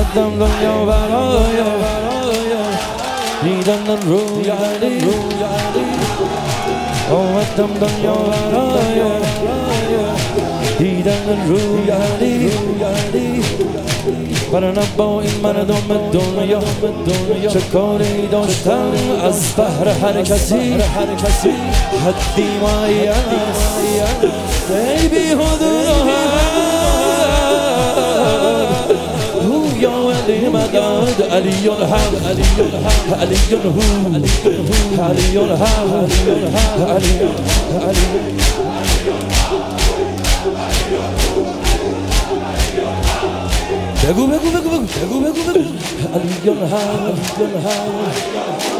آمدم دنیا برای دیدن روی علی آمدم دنیا برای دیدن روی علی برنه با این مردم دنیا چه کاری داشتم از بهر هر کسی حدی معین ای بی حدود یا علی مدد علی الحق علی هو علی الحق علی بگو علی الحق